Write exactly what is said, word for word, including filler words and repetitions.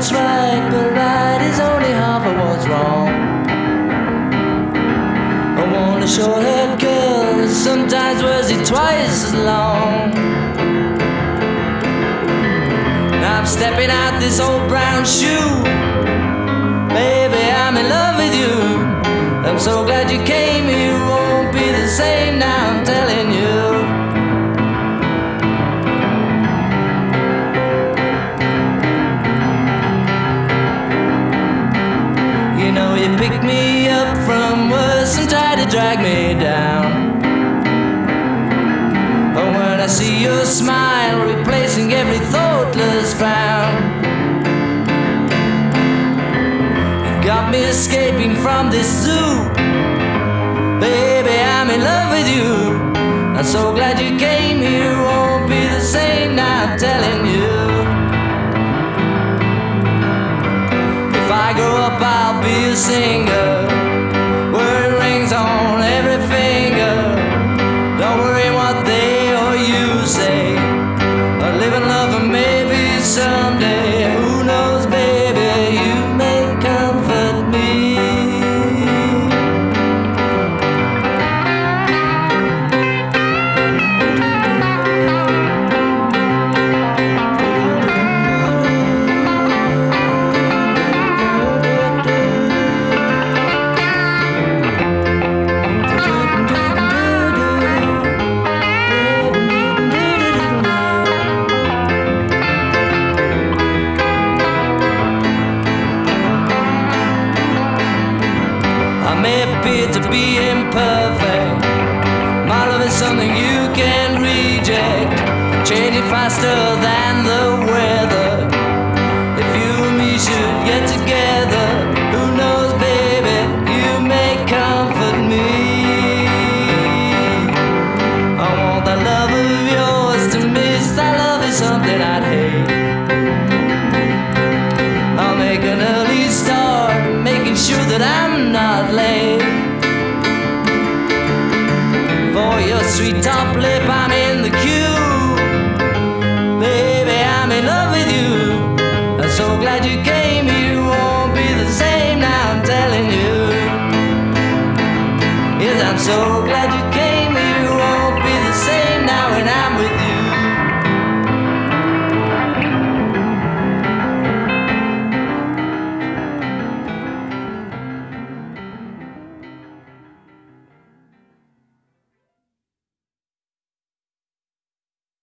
what's right, but right is only half of what's wrong. I want a short-haired girl, sometimes words are twice as long. Now I'm stepping out this old brown shoe. Baby, I'm in love with you. I'm so glad you came, you won't be the same now, I'm telling you. You know you pick me up from worse and try to drag me down. But when I see your smile replacing every thoughtless frown, you got me escaping from this zoo. Baby, I'm in love with you. I'm so glad you came here, won't be the same now, I'm telling you. If I grow up, I'll be a singer, word rings on every finger. Don't worry what they or you say. I'll live and love and maybe someday, who knows, baby, you may comfort me. I may appear to be imperfect. My love is something you can reject. I'm changing faster than the weather. If you and me should get together, who knows, baby, you may comfort me. I want that love of yours to miss. That love is something I'd hate. I'll make an early start, making sure that I'm not late. For your sweet top lip, I'm in the queue. Baby, I'm in love with you. I'm so glad you